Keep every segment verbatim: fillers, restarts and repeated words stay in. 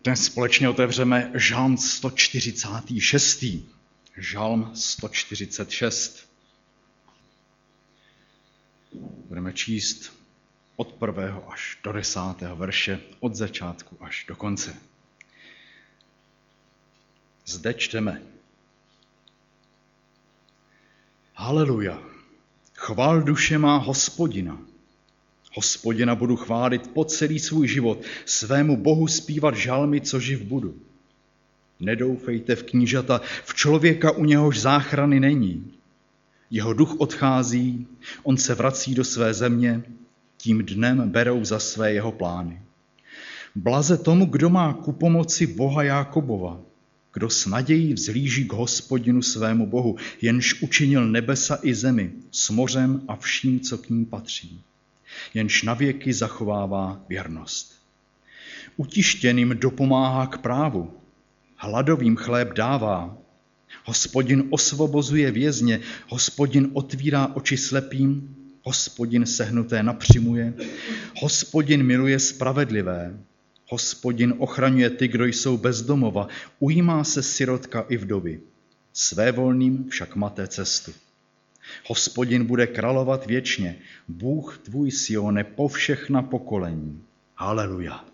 Dnes společně otevřeme Žalm sto čtyřicátý šestý. Žalm sto čtyřicet šest. Budeme číst od prvého až do desátého verše, od začátku až do konce. Zde čteme. Haleluja, chvál duše má Hospodina. Hospodina budu chválit po celý svůj život, svému Bohu zpívat žalmy, co živ budu. Nedoufejte v knížata, v člověka, u něhož záchrany není. Jeho duch odchází, on se vrací do své země, tím dnem berou za své jeho plány. Blaze tomu, kdo má ku pomoci Boha Jákobova, kdo s nadějí vzhlíží k Hospodinu svému Bohu, jenž učinil nebesa i zemi, s mořem a vším, co k ní patří. Jenž navěky zachovává věrnost. Utištěným dopomáhá k právu, hladovým chléb dává. Hospodin osvobozuje vězně, Hospodin otvírá oči slepým, Hospodin sehnuté napřimuje, Hospodin miluje spravedlivé, Hospodin ochraňuje ty, kdo jsou bez domova, ujímá se sirotka i vdovy, svévolným však mate cestu. Hospodin bude královat věčně, Bůh tvůj Sione po všechna pokolení. Haleluja.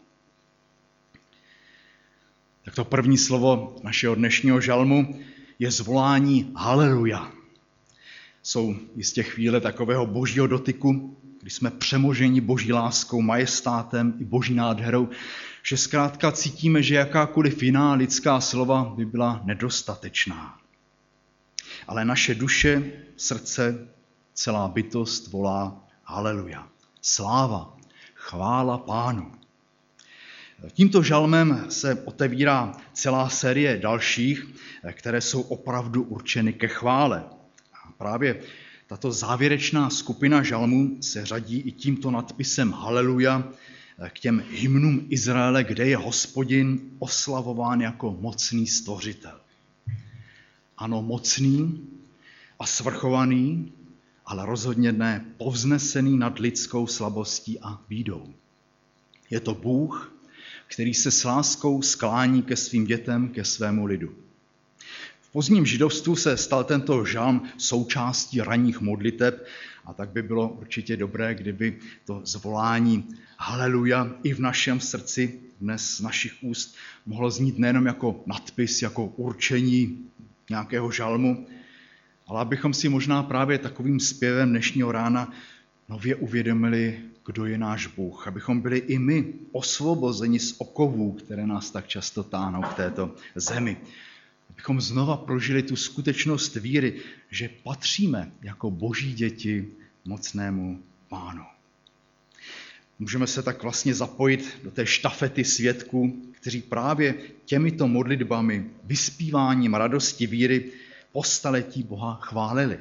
Tak to první slovo našeho dnešního žalmu je zvolání haleluja. Jsou jistě chvíle takového božího dotyku, kdy jsme přemoženi boží láskou, majestátem i boží nádherou, že zkrátka cítíme, že jakákoliv jiná lidská slova by byla nedostatečná. Ale naše duše, srdce, celá bytost volá haleluja. Sláva, chvála Pánu. Tímto žalmem se otevírá celá série dalších, které jsou opravdu určeny ke chvále. A právě tato závěrečná skupina žalmů se řadí i tímto nadpisem haleluja k těm hymnům Izraele, kde je Hospodin oslavován jako mocný stvořitel. Ano, mocný a svrchovaný, ale rozhodně ne povznesený nad lidskou slabostí a bídou. Je to Bůh, který se s láskou sklání ke svým dětem, ke svému lidu. V pozdním židovstvu se stal tento žalm součástí ranních modliteb a tak by bylo určitě dobré, kdyby to zvolání haleluja i v našem srdci dnes z našich úst mohlo znít nejenom jako nadpis, jako určení nějakého žalmu, ale abychom si možná právě takovým zpěvem dnešního rána nově uvědomili, kdo je náš Bůh, abychom byli i my osvobozeni z okovů, které nás tak často táhnou k této zemi. Abychom znova prožili tu skutečnost víry, že patříme jako boží děti mocnému Pánu. Můžeme se tak vlastně zapojit do té štafety svědků, kteří právě těmito modlitbami, vyspíváním radosti víry po staletí Boha chválili.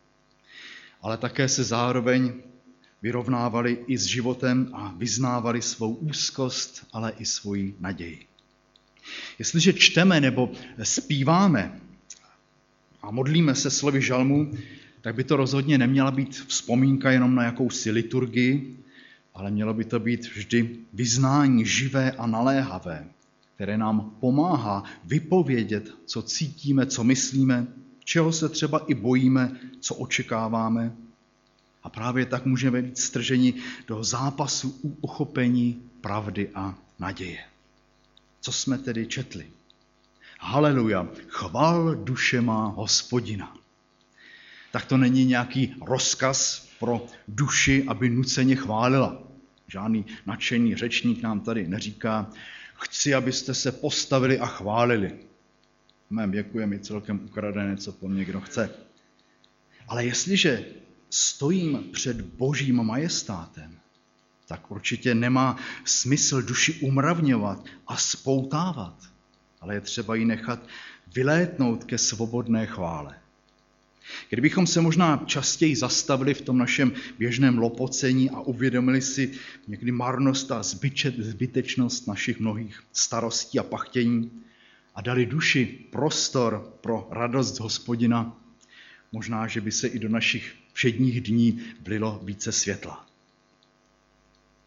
Ale také se zároveň vyrovnávali i s životem a vyznávali svou úzkost, ale i svoji naději. Jestliže čteme nebo zpíváme a modlíme se slovy žalmů, tak by to rozhodně neměla být vzpomínka jenom na jakousi liturgii, ale mělo by to být vždy vyznání živé a naléhavé, které nám pomáhá vypovědět, co cítíme, co myslíme, čeho se třeba i bojíme, co očekáváme. A právě tak můžeme být strženi do zápasu u uchopení pravdy a naděje. Co jsme tedy četli? Haleluja, chvál duše má Hospodina. Tak to není nějaký rozkaz pro duši, aby nuceně chválila. Žádný nadšený řečník nám tady neříká, chci, abyste se postavili a chválili. V mém věku je mi celkem ukradené, co po mně kdo chce. Ale jestliže stojím před božím majestátem, tak určitě nemá smysl duši umravňovat a spoutávat, ale je třeba ji nechat vylétnout ke svobodné chvále. Kdybychom se možná častěji zastavili v tom našem běžném lopocení a uvědomili si někdy marnost a zbytečnost našich mnohých starostí a pachtění a dali duši prostor pro radost Hospodina, možná, že by se i do našich všedních dní vlilo více světla.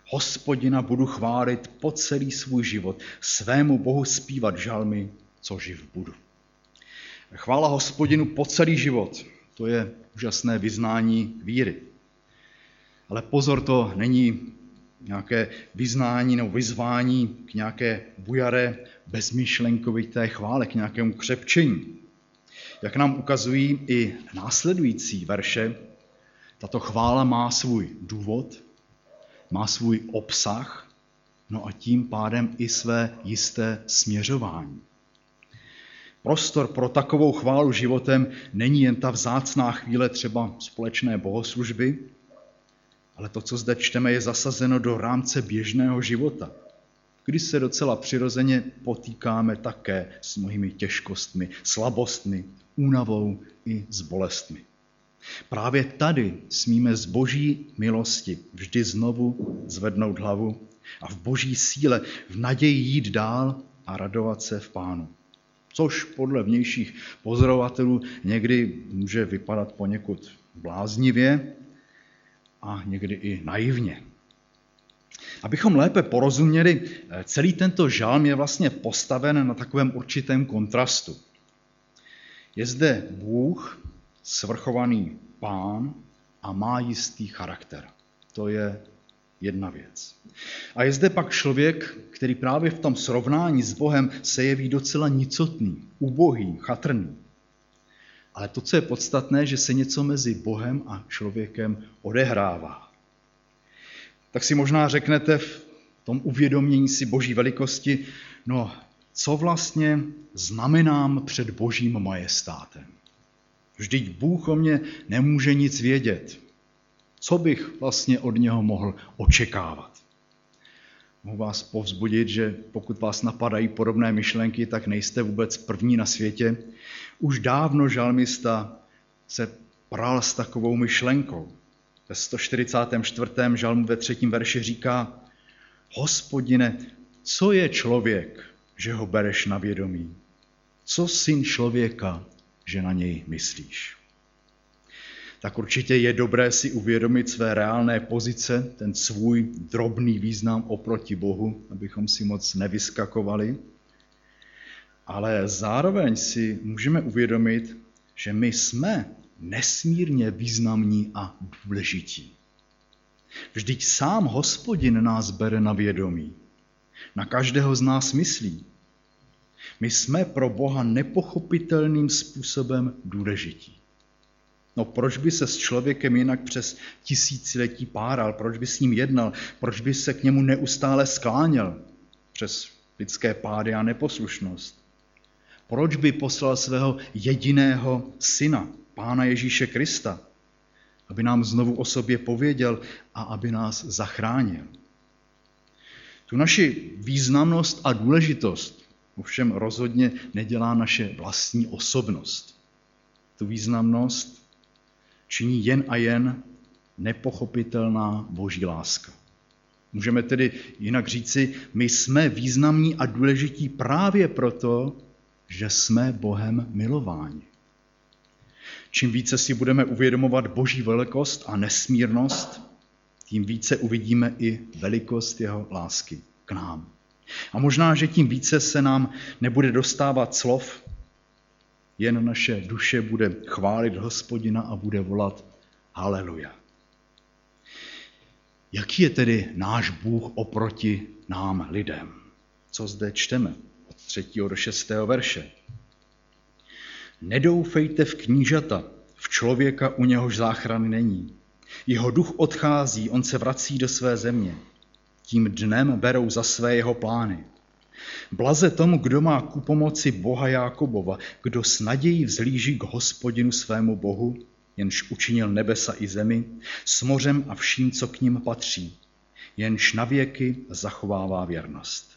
Hospodina budu chválit po celý svůj život, svému Bohu zpívat žalmy, co živ budu. Chvála Hospodinu po celý život, to je úžasné vyznání víry. Ale pozor, to není nějaké vyznání nebo vyzvání k nějaké bujaré, bezmyšlenkovité chvále, k nějakému křepčení. Jak nám ukazují i následující verše, tato chvála má svůj důvod, má svůj obsah, no a tím pádem i své jisté směřování. Prostor pro takovou chválu životem není jen ta vzácná chvíle třeba společné bohoslužby, ale to, co zde čteme, je zasazeno do rámce běžného života, kdy se docela přirozeně potýkáme také s mnohými těžkostmi, slabostmi, únavou i s bolestmi. Právě tady smíme z boží milosti vždy znovu zvednout hlavu a v boží síle v naději jít dál a radovat se v Pánu. Což podle vnějších pozorovatelů někdy může vypadat poněkud bláznivě a někdy i naivně. Abychom lépe porozuměli, celý tento žalm je vlastně postaven na takovém určitém kontrastu. Je zde Bůh, svrchovaný Pán a má jistý charakter. To je jedna věc. A je zde pak člověk, který právě v tom srovnání s Bohem se jeví docela nicotný, ubohý, chatrný. Ale to, co je podstatné, že se něco mezi Bohem a člověkem odehrává. Tak si možná řeknete v tom uvědomění si boží velikosti, no co vlastně znamenám před božím majestátem? Vždyť Bůh o mě nemůže nic vědět. Co bych vlastně od něho mohl očekávat? Mohu vás povzbudit, že pokud vás napadají podobné myšlenky, tak nejste vůbec první na světě. Už dávno žalmista se pral s takovou myšlenkou. Ve sto čtyřicátém čtvrtém žalmu ve třetím verši říká: Hospodine, co je člověk, že ho bereš na vědomí? Co syn člověka, že na něj myslíš? Tak určitě je dobré si uvědomit své reálné pozice, ten svůj drobný význam oproti Bohu, abychom si moc nevyskakovali. Ale zároveň si můžeme uvědomit, že my jsme nesmírně významní a důležití. Vždyť sám Hospodin nás bere na vědomí. Na každého z nás myslí. My jsme pro Boha nepochopitelným způsobem důležití. No proč by se s člověkem jinak přes tisíciletí páral, proč by s ním jednal, proč by se k němu neustále skláněl přes lidské pády a neposlušnost? Proč by poslal svého jediného syna, Pána Ježíše Krista, aby nám znovu o sobě pověděl a aby nás zachránil? Tu naši významnost a důležitost ovšem rozhodně nedělá naše vlastní osobnost. Tu významnost činí jen a jen nepochopitelná boží láska. Můžeme tedy jinak říci, my jsme významní a důležití právě proto, že jsme Bohem milováni. Čím více si budeme uvědomovat boží velikost a nesmírnost, tím více uvidíme i velikost jeho lásky k nám. A možná, že tím více se nám nebude dostávat slov, jen naše duše bude chválit Hospodina a bude volat haleluja. Jaký je tedy náš Bůh oproti nám lidem? Co zde čteme od třetího do šestého verše? Nedoufejte v knížata, v člověka, u něhož záchrany není. Jeho duch odchází, on se vrací do své země. Tím dnem berou za své jeho plány. Blaze tomu, kdo má ku pomoci Boha Jákobova, kdo s nadějí vzlíží k Hospodinu svému Bohu, jenž učinil nebesa i zemi, s mořem a vším, co k nim patří, jenž navěky zachovává věrnost.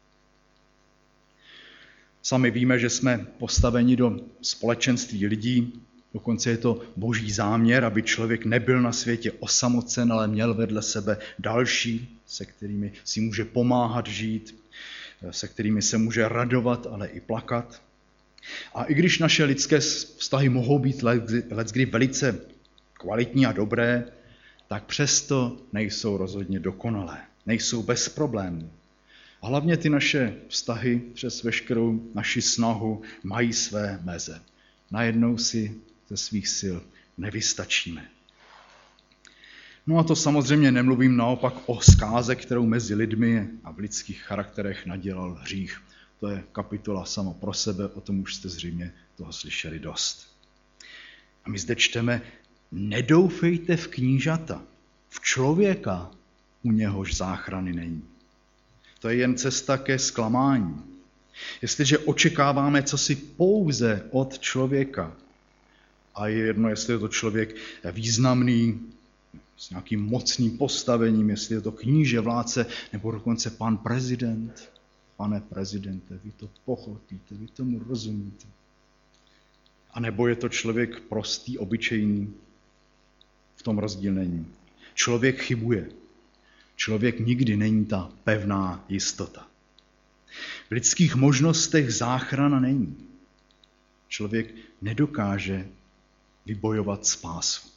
Sami víme, že jsme postaveni do společenství lidí, dokonce je to boží záměr, aby člověk nebyl na světě osamocen, ale měl vedle sebe další, se kterými si může pomáhat žít, se kterými se může radovat, ale i plakat. A i když naše lidské vztahy mohou být leckdy velice kvalitní a dobré, tak přesto nejsou rozhodně dokonalé. nejsou bez problémů. A hlavně ty naše vztahy přes veškerou naši snahu mají své meze. Najednou si ze svých sil nevystačíme. No a to samozřejmě nemluvím naopak o zkáze, kterou mezi lidmi a v lidských charakterech nadělal hřích. To je kapitola samo pro sebe, o tom už jste zřejmě toho slyšeli dost. A my zde čteme, nedoufejte v knížata, v člověka, u něhož záchrany není. To je jen cesta ke zklamání. Jestliže očekáváme cosi pouze od člověka, a je jedno, jestli je to člověk významný, s nějakým mocným postavením, jestli je to kníže, vládce, nebo dokonce pan prezident. Pane prezidente, vy to pochopíte, vy tomu rozumíte. A nebo je to člověk prostý, obyčejný, v tom rozdíl není. Člověk chybuje. Člověk nikdy není ta pevná jistota. V lidských možnostech záchrana není. Člověk nedokáže vybojovat spásu.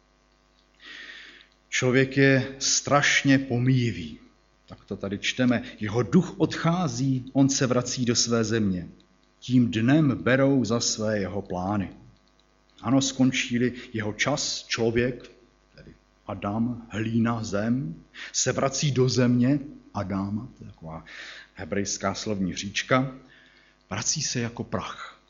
Člověk je strašně pomíjivý. Tak to tady čteme. Jeho duch odchází, on se vrací do své země. Tím dnem berou za své jeho plány. Ano, skončí-li jeho čas, člověk, tedy Adam, hlína, zem, se vrací do země Adama, to je taková hebrejská slovní říčka, vrací se jako prach.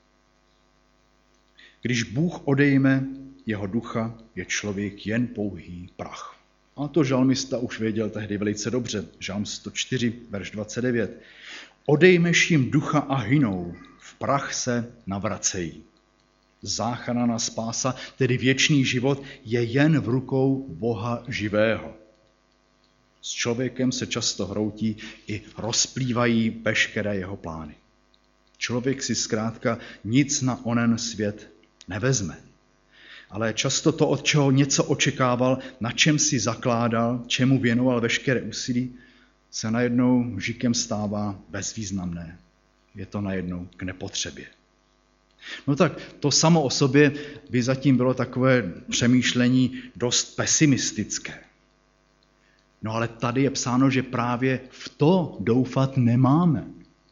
Když Bůh odejme jeho ducha, je člověk jen pouhý prach. A to žalmista už věděl tehdy velice dobře. Žalm sto čtyři, verš dvacet devět. Odejmeš jim ducha a hynou, v prach se navracejí. Záchrana, spása, tedy věčný život, je jen v rukou Boha živého. S člověkem se často hroutí i rozplývají veškeré jeho plány. Člověk si zkrátka nic na onen svět nevezme. Ale často to, od čeho něco očekával, na čem si zakládal, čemu věnoval veškeré úsilí, se najednou žikem stává bezvýznamné. Je to najednou k nepotřebě. No tak to samo o sobě by zatím bylo takové přemýšlení dost pesimistické. No ale tady je psáno, že právě v to doufat nemáme.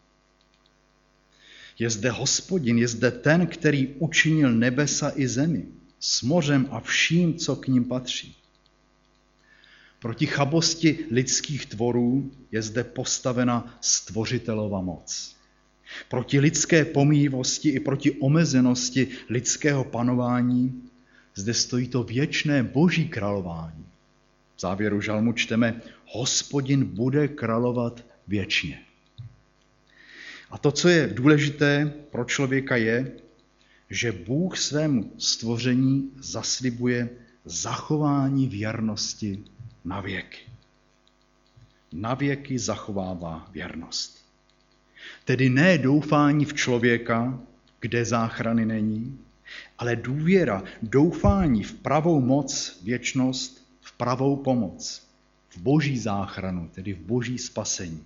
Je zde Hospodin, je zde ten, který učinil nebesa i zemi, s mořem a vším, co k ním patří. Proti chabosti lidských tvorů je zde postavena stvořitelova moc. Proti lidské pomíjivosti i proti omezenosti lidského panování zde stojí to věčné boží králování. V závěru žalmu čteme, Hospodin bude královat věčně. A to, co je důležité pro člověka, je, že Bůh svému stvoření zaslibuje zachování věrnosti na věky. Na věky zachovává věrnost. Tedy ne doufání v člověka, kde záchrany není, ale důvěra, doufání v pravou moc, věčnost, v pravou pomoc, v boží záchranu, tedy v boží spasení.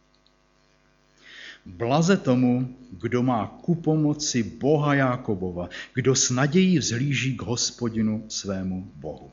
Blaze tomu, kdo má ku pomoci Boha Jákobova, kdo s nadějí vzhlíží k Hospodinu svému Bohu.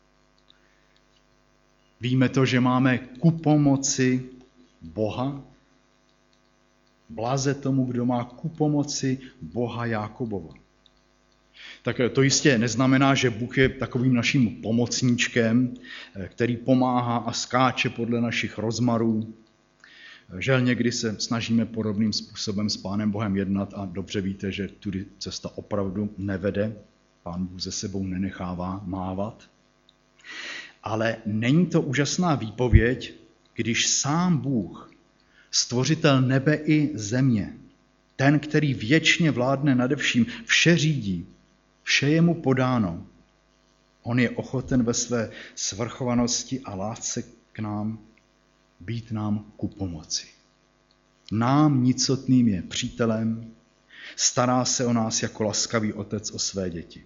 Víme to, že máme ku pomoci Boha. Blaze tomu, kdo má ku pomoci Boha Jákobova. Tak to jistě neznamená, že Bůh je takovým naším pomocníčkem, který pomáhá a skáče podle našich rozmarů. Žel někdy se snažíme podobným způsobem s Pánem Bohem jednat a dobře víte, že tudy cesta opravdu nevede. Pán Bůh ze sebou nenechává mávat. Ale není to úžasná výpověď, když sám Bůh, stvořitel nebe i země, ten, který věčně vládne nade vším, vše řídí, vše je mu podáno. On je ochoten ve své svrchovanosti a lásce k nám být nám ku pomoci. Nám nicotným je přítelem, stará se o nás jako laskavý otec o své děti.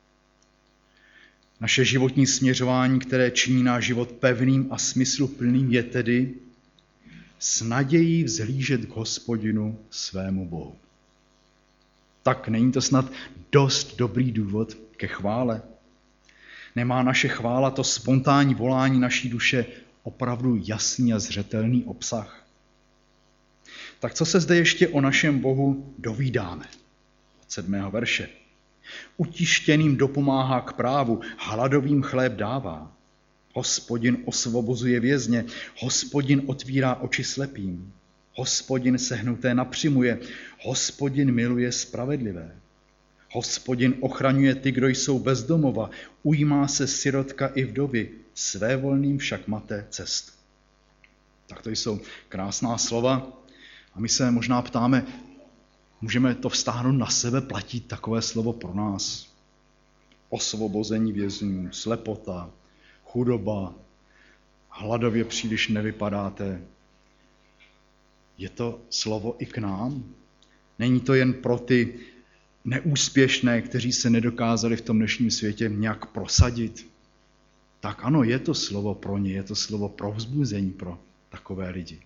Naše životní směřování, které činí náš život pevným a smysluplným, je tedy s nadějí vzhlížet k Hospodinu svému Bohu. Tak není to snad dost dobrý důvod ke chvále? Nemá naše chvála, to spontánní volání naší duše, opravdu jasný a zřetelný obsah. Tak co se zde ještě o našem Bohu dovídáme? Od sedmého verše. Utištěným dopomáhá k právu, hladovým chléb dává. Hospodin osvobozuje vězně, Hospodin otvírá oči slepým. Hospodin sehnuté napřimuje, Hospodin miluje spravedlivé. Hospodin ochraňuje ty, kdo jsou bezdomova, ujímá se sirotka i vdovy, svévolným však mate cestu. Tak to jsou krásná slova a my se možná ptáme, můžeme to vztáhnout na sebe, platí takové slovo pro nás. Osvobození vězňů, slepota, chudoba, hladově příliš nevypadáte. Je to slovo i k nám? Není to jen pro ty neúspěšné, kteří se nedokázali v tom dnešním světě nějak prosadit? Tak ano, je to slovo pro ně, je to slovo pro vzbuzení pro takové lidi.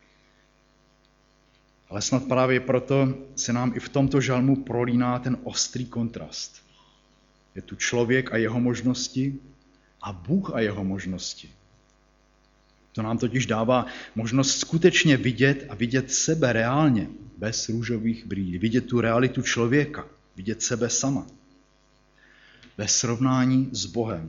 Ale snad právě proto se nám i v tomto žalmu prolíná ten ostrý kontrast. Je tu člověk a jeho možnosti a Bůh a jeho možnosti. To nám totiž dává možnost skutečně vidět a vidět sebe reálně, bez růžových brýlí. Vidět tu realitu člověka, vidět sebe sama. Ve srovnání s Bohem.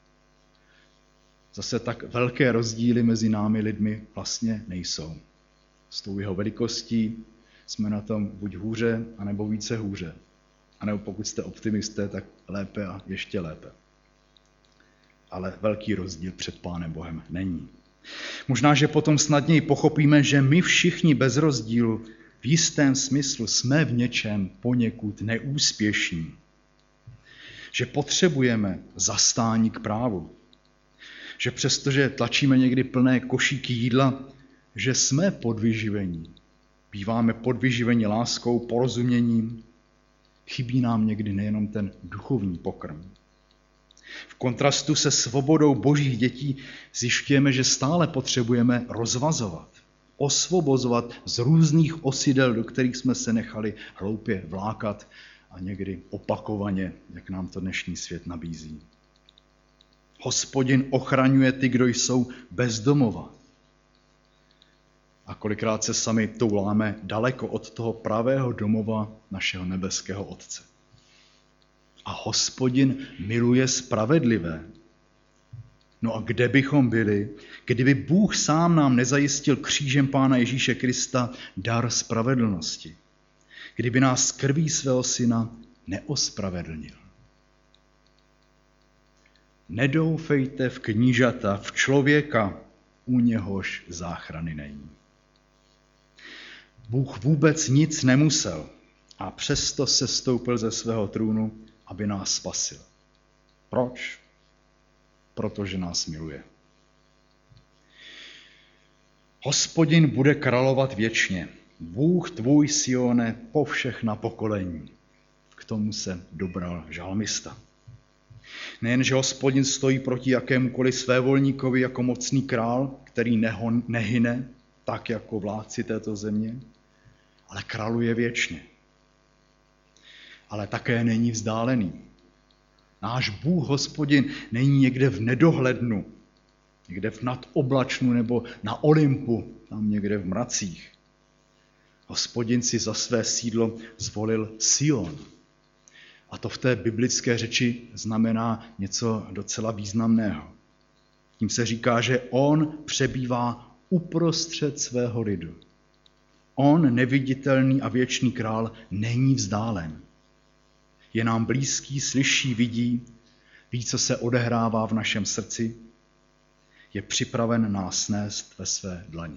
Zase tak velké rozdíly mezi námi lidmi vlastně nejsou. S tou jeho velikostí jsme na tom buď hůře, anebo více hůře. A nebo pokud jste optimisté, tak lépe a ještě lépe. Ale velký rozdíl před Pánem Bohem není. Možná, že potom snadněji pochopíme, že my všichni bez rozdílu v jistém smyslu jsme v něčem poněkud neúspěšní. Že potřebujeme zastání k právu. Že přestože tlačíme někdy plné košíky jídla, že jsme podvyživení. Býváme podvyživeni láskou, porozuměním. Chybí nám někdy nejenom ten duchovní pokrm. V kontrastu se svobodou božích dětí zjišťujeme, že stále potřebujeme rozvazovat, osvobozovat z různých osidel, do kterých jsme se nechali hloupě vlákat a někdy opakovaně, jak nám to dnešní svět nabízí. Hospodin ochraňuje ty, kdo jsou bezdomova. A kolikrát se sami touláme daleko od toho pravého domova našeho nebeského Otce. A Hospodin miluje spravedlivé. No a kde bychom byli, kdyby Bůh sám nám nezajistil křížem Pána Ježíše Krista dar spravedlnosti? Kdyby nás krví svého syna neospravedlnil? Nedoufejte v knížata, v člověka, u něhož záchrany není. Bůh vůbec nic nemusel a přesto se stoupil ze svého trůnu, aby nás spasil. Proč? Protože nás miluje. Hospodin bude královat věčně. Bůh tvůj, Sione, po všechna pokolení. K tomu se dobral žalmista. Nejen, že Hospodin stojí proti jakémukoliv svévolníkovi jako mocný král, který nehon, nehyne, tak jako vládci této země, ale králuje věčně. Ale také není vzdálený. Náš Bůh, Hospodin, není někde v nedohlednu, někde v nadoblačnu nebo na Olympu, tam někde v mracích. Hospodin si za své sídlo zvolil Sion. A to v té biblické řeči znamená něco docela významného. Tím se říká, že on přebývá uprostřed svého lidu. On, neviditelný a věčný král, není vzdálen. Je nám blízký, slyší, vidí, ví, co se odehrává v našem srdci, je připraven nás nést ve své dlani.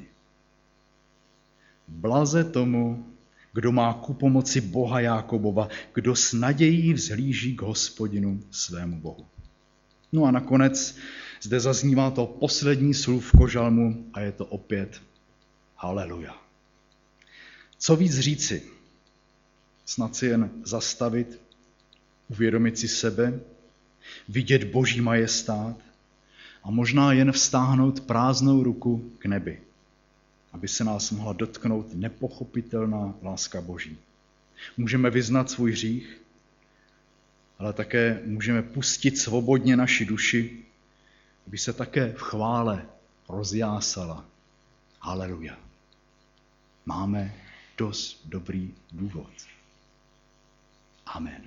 Blaze tomu, kdo má ku pomoci Boha Jákobova, kdo s nadějí vzhlíží k Hospodinu svému Bohu. No a nakonec zde zaznívá to poslední slůvko žalmu a je to opět haleluja. Co víc říci? Snad si jen zastavit, uvědomit si sebe, vidět Boží majestát a možná jen vztáhnout prázdnou ruku k nebi, aby se nás mohla dotknout nepochopitelná láska Boží. Můžeme vyznat svůj hřích, ale také můžeme pustit svobodně naši duši, aby se také v chvále rozjásala. Haleluja. Máme dost dobrý důvod. Amen.